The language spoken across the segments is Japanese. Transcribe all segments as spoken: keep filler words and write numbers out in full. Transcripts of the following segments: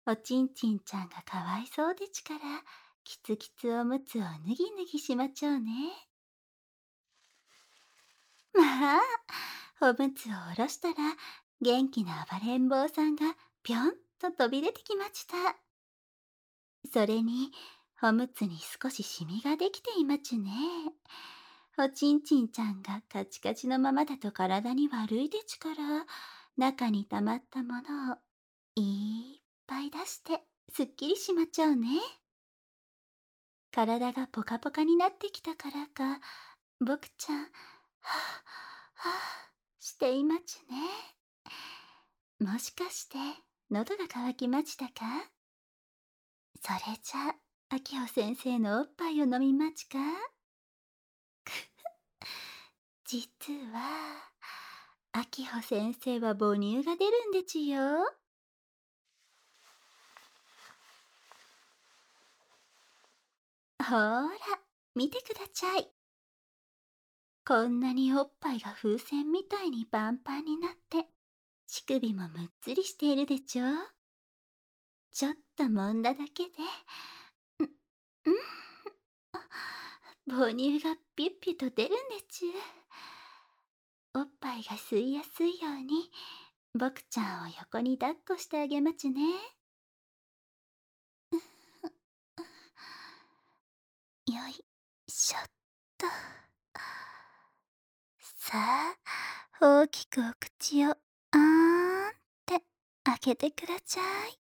おちんちんちゃんがかわいそうでちから、キツキツおむつをぬぎぬぎしまちょうね。まあ、おむつを下ろしたら、元気な暴れん坊さんがぴょんと飛び出てきました。それに、おむつに少しシミができていまちゅね。おちんちんちゃんがカチカチのままだと体に悪いでちから、中に溜まったものをいっぱい出してすっきりしまちゃうね。体がポカポカになってきたからか、ぼくちゃん、はぁ、はぁ、していまちゅね。もしかして、喉が渇きまちたか？それじゃ、あきほ先生のおっぱいを飲みまちか？実は、あきほ先生は母乳が出るんでちゅよ。ほーら、見てくだちゃい。こんなにおっぱいが風船みたいにパンパンになって、乳首もむっつりしているでちょ。ちょっと揉んだだけで、う、うん、母乳がピュッピュと出るんでちゅ。おっぱいが吸いやすいように、ぼくちゃんを横に抱っこしてあげまちゅね。よいしょっと。さあ、大きくお口をあーんって開けてくだちゃい。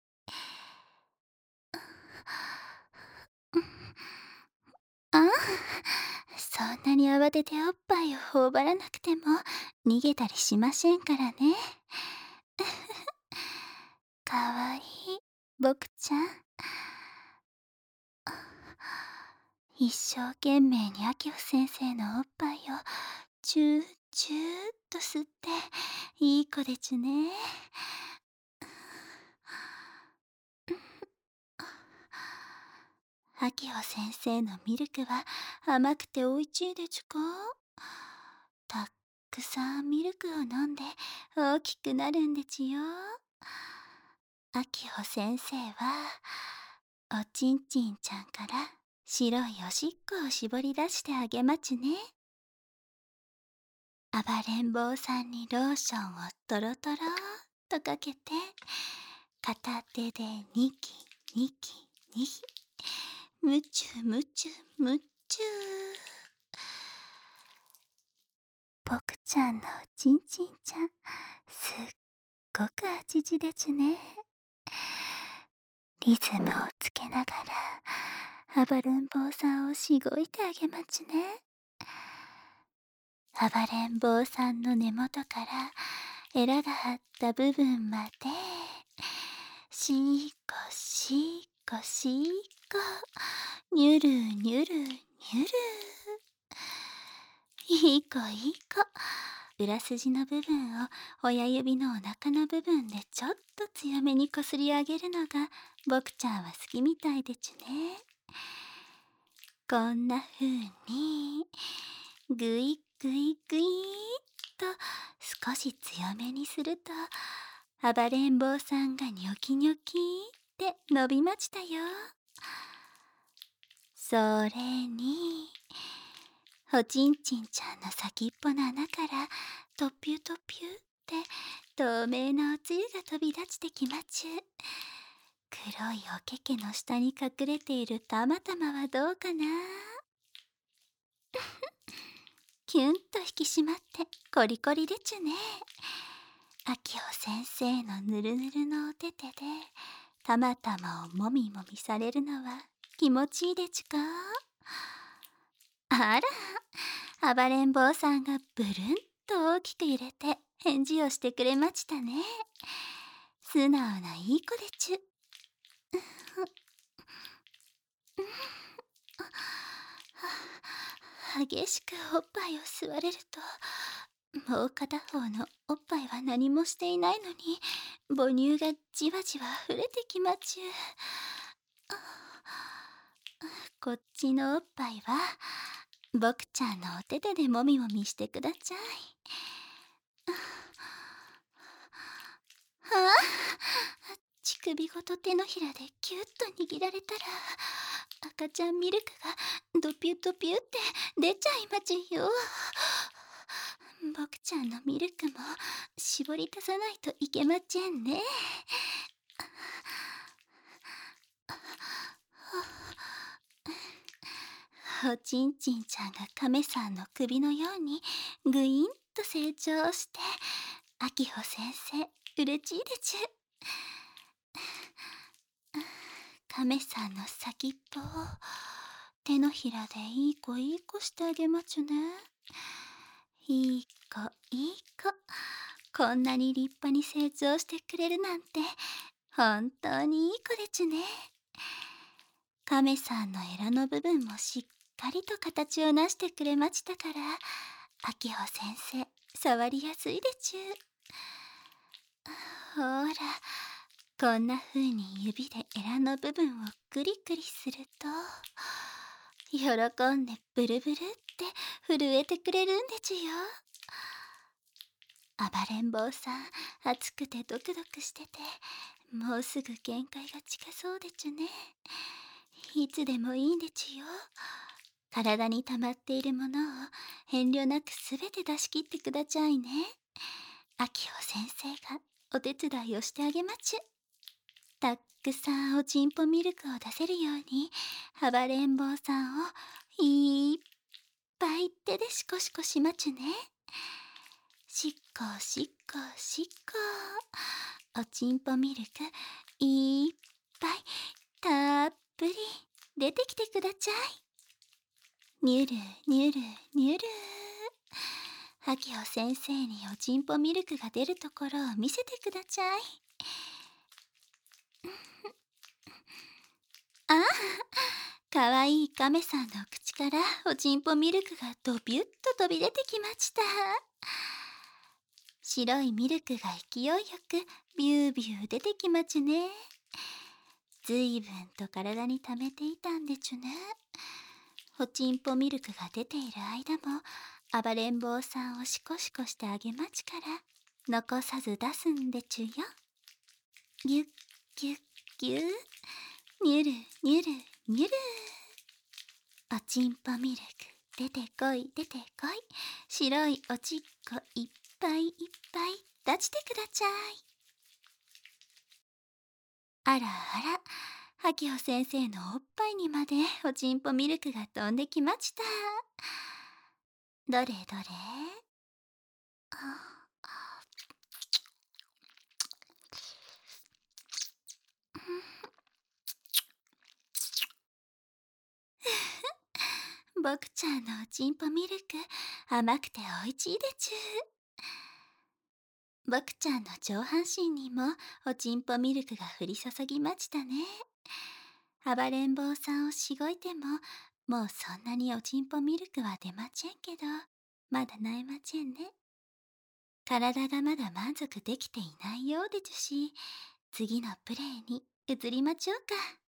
ああ、そんなに慌てておっぱいを頬張らなくても逃げたりしませんからね。かわいい、ぼくちゃん。一生懸命にあきほ先生のおっぱいをチューチューっと吸っていい子でちゅね。あきほ先生のミルクは甘くておいちいでちゅか？たっくさんミルクを飲んで大きくなるんでちゅよ。あきほ先生はおちんちんちゃんから白いおしっこをしぼり出してあげまちゅね。暴れん坊さんにローションをトロトロっとかけて、片手でニキニキニキ、むちゅむちゅむちゅ。ぼくちゃんのおちんちんちゃん、すっごくあちちでちゅね。リズムをつけながら暴れん坊さんをしごいてあげまちね。暴れん坊さんの根元からエラが張った部分まで、しーこしーこしーこ、にゅるにゅるにゅる。いい子いい子。裏筋の部分を親指のお腹の部分でちょっと強めにこすり上げるのがぼくちゃんは好きみたいでちゅね。こんな風にぐいぐいぐいっと少し強めにすると、暴れん坊さんがニョキニョキって伸びましたよ。それに、おちんちんちゃんの先っぽの穴からトピュトピュって透明なおつゆが飛び出してきまちゅ。黒いおけけの下に隠れているたまたまはどうかな。キュンと引き締まってコリコリでちゅね。あきほ先生のぬるぬるのおててでたまたまをもみもみされるのは気持ちいいでちゅか？あら、暴れん坊さんがブルンと大きく揺れて返事をしてくれましたね。素直ないい子でちゅ。激しくおっぱいを吸われると、もう片方のおっぱいは何もしていないのに母乳がじわじわ溢れてきまちゅ。こっちのおっぱいはぼくちゃんのお手手でもみもみしてくだちゃい。はあ、乳首ごと手のひらでキュッと握られたら、赤ちゃんミルクがドピュドピュって出ちゃいまちよ。僕ちゃんのミルクも絞り足さないといけませんね。おちんちんちゃんが亀さんの首のようにぐいんと成長して、あきほ先生うれちいでちゅ。亀さんの先っぽを手のひらでいい子いい子してあげまちゅね。いい子いい子、こんなに立派に成長してくれるなんて本当にいい子でちゅね。亀さんのエラの部分もしっかりと形をなしてくれましたから、あきほ先生触りやすいでちゅ。ほら、こんな風に指でエラの部分をクリクリすると、喜んでブルブルって震えてくれるんでちゅよ。暴れん坊さん、暑くてドクドクしてて、もうすぐ限界が近そうでちゅね。いつでもいいんでちゅよ。体に溜まっているものを遠慮なくすべて出し切ってくだちゃいね。あきほ先生がお手伝いをしてあげまちゅ。たっくさんおちんぽミルクを出せるように、暴れん坊さんをいっぱい手でシコシコしまちゅね。しっこしっこしっこ、おちんぽミルクいっぱいたっぷり出てきてくだちゃい。にゅるにゅるにゅる。あきほ先生におちんぽミルクが出るところを見せてくだちゃい。ああ、かわいい亀さんの口からおちんぽミルクがドビュッと飛び出てきました。白いミルクが勢いよくビュービュー出てきまちゅね。ずいぶんと体に溜めていたんでちゅね。おちんぽミルクが出ている間も暴れん坊さんをシコシコしてあげまちから、残さず出すんでちゅよ。ぎゅっぎゅっぎゅっ、にゅるにゅるにゅる。おちんぽミルク出てこい出てこい、白いおちっこいっぱいいっぱい出してくだちゃい。あらあら、あきほ先生のおっぱいにまでおちんぽミルクが飛んできました。どれどれ。あ僕ちゃんのおちんぽミルク甘くておいちいでちゅ。僕ちゃんの上半身にもおちんぽミルクが降り注ぎましたね。暴れん坊さんをしごいても、もうそんなにおちんぽミルクは出まちぇんけど、まだなえまちぇんね。体がまだ満足できていないようでちゅし、次のプレイに移りまちょうか。